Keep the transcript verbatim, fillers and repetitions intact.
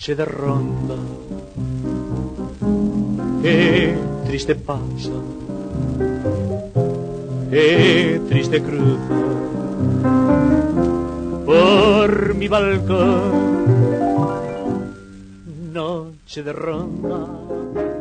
noche de ronda, qué triste pasa, qué triste cruza por mi balcón. Noche de ronda,